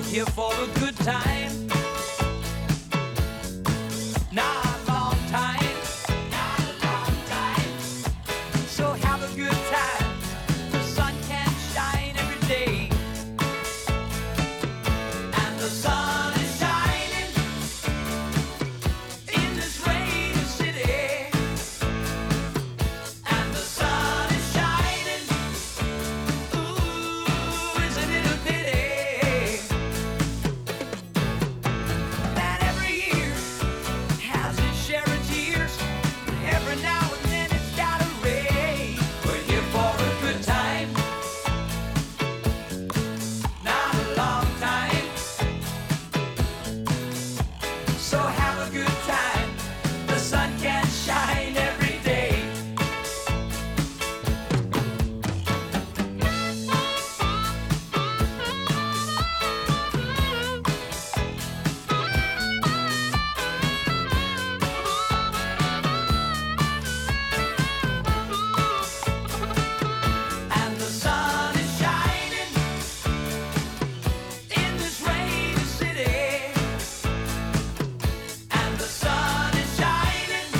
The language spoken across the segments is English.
here for a good time. Not a long time. Not a long time. So have a good time. The sun can shine every day. And the sun is shining in this rainy city. And the sun is shining. Ooh, isn't it a pity that every year has its share of tears? Every now and then it's gotta rain. We're here for a good time. Not a long time. So have a good time. The sun can shine every day. And the sun is shining in this rainy city. And the sun is shining.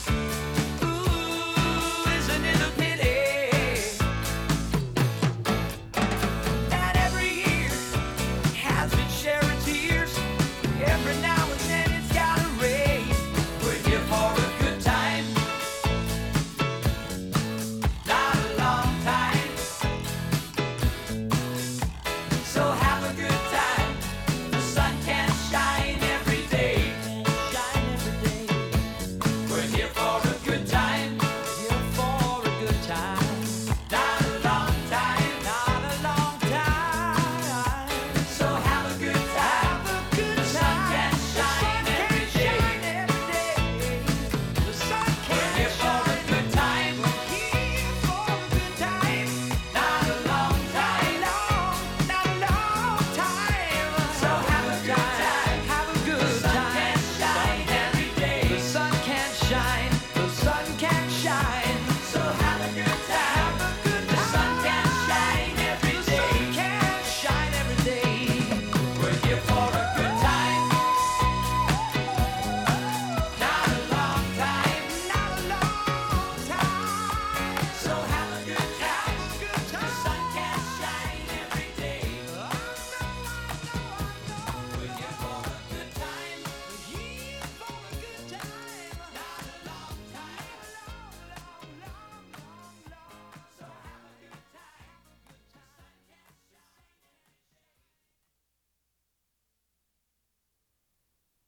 Ooh, isn't it a pity that every year has its share of tears? Every now and then it's gotta rain. We're here for a good time. Not a long time. So have a good time. The sun can shine every day. Shine every day. We're here for a good time. Here for a good time. Not a long time. Not a long time. So have a good time. The sun can shine every day. The sun can We're here for a good time. Here for a good time. Not a long time. Not a long time. So have a good time. Have a good time. The sun can shine every day. The sun can shine. The sun can shine. So have a good time. The sun can shine every day. The sun can shine every day. We're here for